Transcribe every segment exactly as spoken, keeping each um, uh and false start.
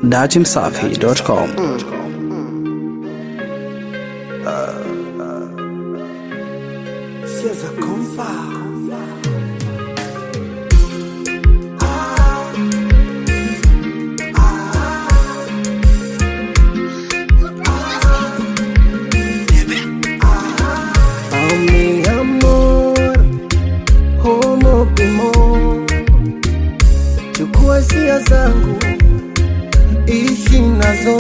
datimsafi dot com. Sieza kompa Oh mi amor, homo primo, chukua hisia zangu, ishi nazo.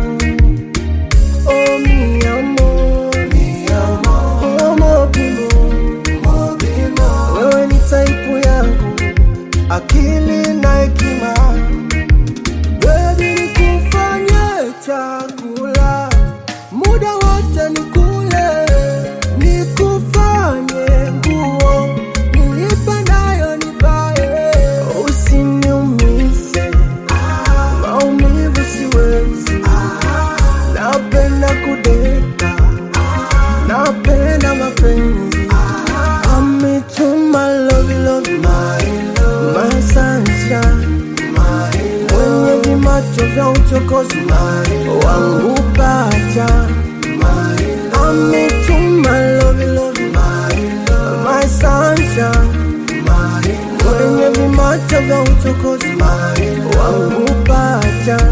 Oh mi amor, mi amor, homo primo, homo primo, wewe ni type yangu, akili na hekima. Baby nikufanye chakula, muda wote nikule, nikufanye nguo, nilipendayo nivae. Usiniumize, maumivu siwezi, napenda kudeka, napenda mapenzi. I'm into my love, love, my love, my sunshine, mwenye vimacho vya uchokozi, wangu pacha. I'm into my love, love, my sunshine, mwenye vimacho vya uchokozi, wangu pacha.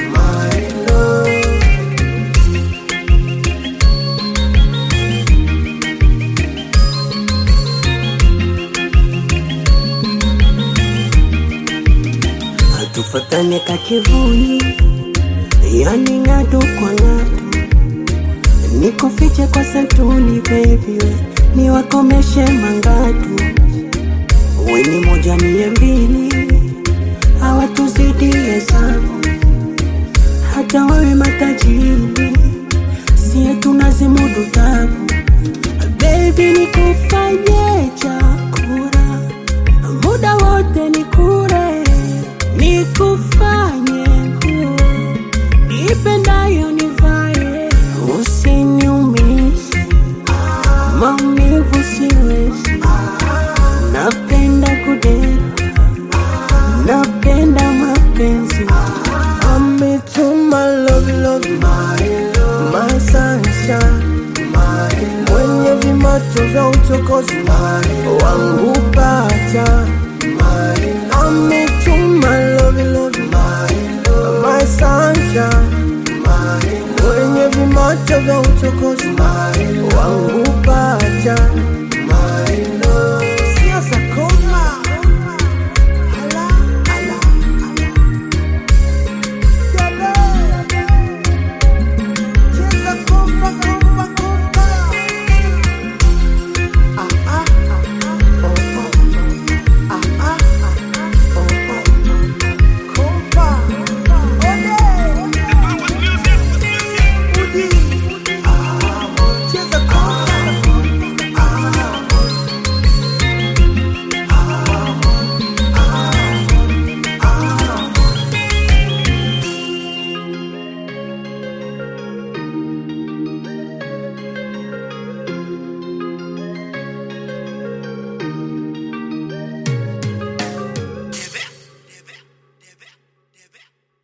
Tufatane kakivuni, yani ng'ato kwa ng'ato, nikufiche kwa santuni baby, niwakomeshe mangatu. We ni moja mie mbili, hawatuzidie sana, hata wawe matajiri, siye tunazimudu tabu. Baby nikufanye chakula, muda wote nikure, nikufanye nguo, nipendayo nivae. Usiniumize, maumivu siwezi, napenda kudeka, napenda mapenzi. I'm into my love, love, my sunshine, mwenye vimacho vya uchokozi, wangu pacha. I'm into my love, love, my sunshine, mwenye vimacho vya uchokozi, wangu